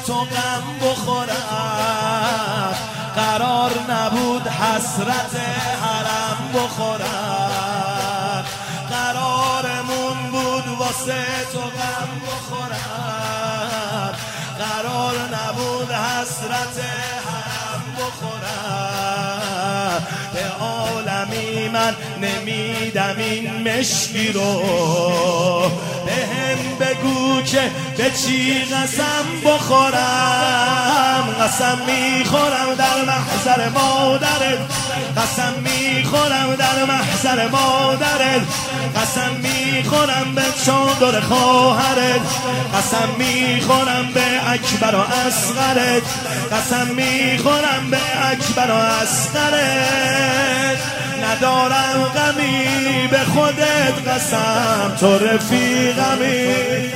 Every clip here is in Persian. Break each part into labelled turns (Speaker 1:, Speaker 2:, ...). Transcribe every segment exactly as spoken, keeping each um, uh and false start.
Speaker 1: تو غم بخورم، قرار نبود حسرت حرم بخورم، قرارمون بود واسه تو غم بخورم، قرار نبود حسرت حرم بخورم. به عالمی من نمیدم این مشکی رو، به هم بگو که به چی قسم بخورم. قسم میخورم در محضر مادرت، قسم میخورم در محضر مادرت، قسم میخورم به چادر خواهرت، قسم میخورم به اکبر و اصغرت، قسم میخورم به اکبر و اصغرت. ندارم غمی به خودت قسم، تو رفیقمی.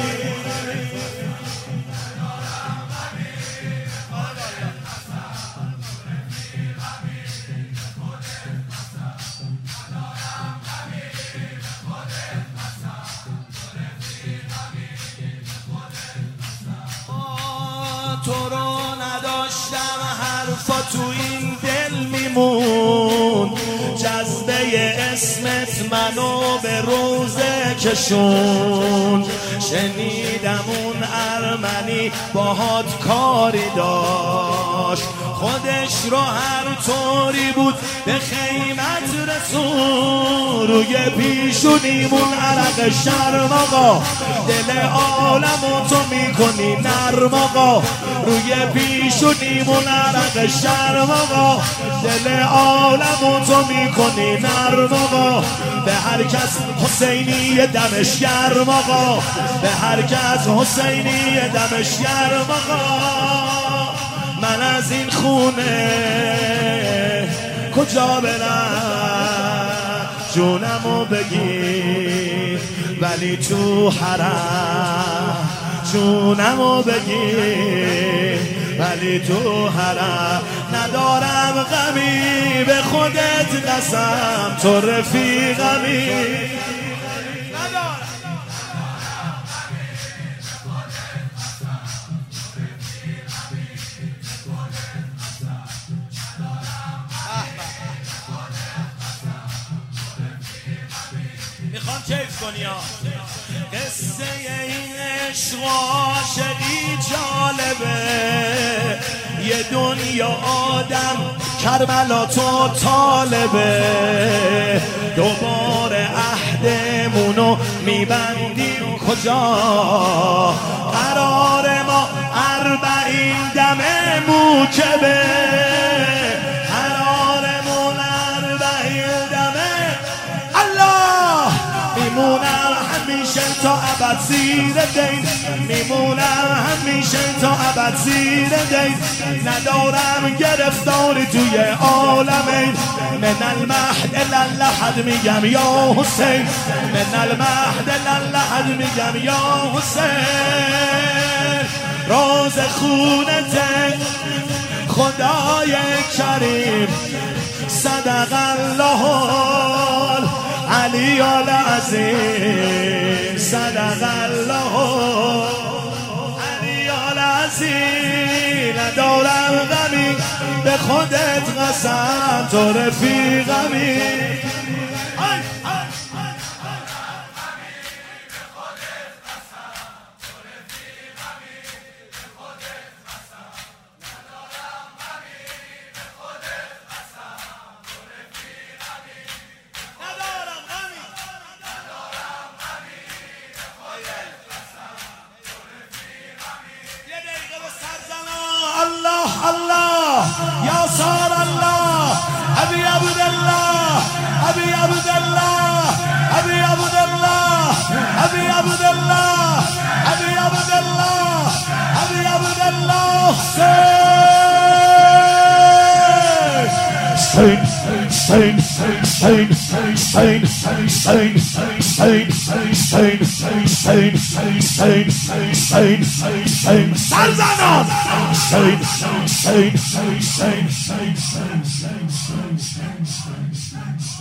Speaker 1: تو رو نداشتم حرفا تو این دل میمون، جذبه اسمت منو به روزه کشون. شنیدم اون ارمنی باهات کاری داشت، خودش رو هر طوری بود به خیمت رسون. روی پیشونیمون عرق شرم آقا، دل عالمو تو میکنی نرم آقا. روی پیشونیمون عرق شرم آقا، دل عالمو تو میکنی نرم آقا. به هر کس حسینی دمش گرم آقا، به هر کس حسینی دمش گرم آقا. من از این خونه کجا برم جونمو بگیر، ولی تو حرم جونمو بگیر، ولی تو حرم. ندارم غمی به خودت قسم، تو رفیقمی. میخوام کیف کنی ها. قصه این عشق و عاشقی جالبه، یه دنیا آدم کربلا تو طالبه. دوباره عهدمونو میبندیم کجا، قرار ما اربعین دم موکبه. قرارمون اربعین دمه الله، میمونم همیشه تا ابد زیر دین، میمونم همیشه تا ابد زیر دین. ندارم گرفتاری توی عالمین، من المهد للحد میگم یا حسین، من المهد للحد میگم یا حسین. راز خونت خدای کریم، صدق الله علی العظیم، صدق الله علی العظیم. ندارم غمی به خودت قسم، تو رفیقمی. الله الله یا سار الله، ابی عبدالله، ابی عبدالله، ابی عبدالله، ابی عبدالله، ابی عبدالله، ابی عبدالله. حسین حسین حسین حسین حسین حسین حسین حسین حسین حسین حسین سرزنان حسین حسین حسین حسین حسین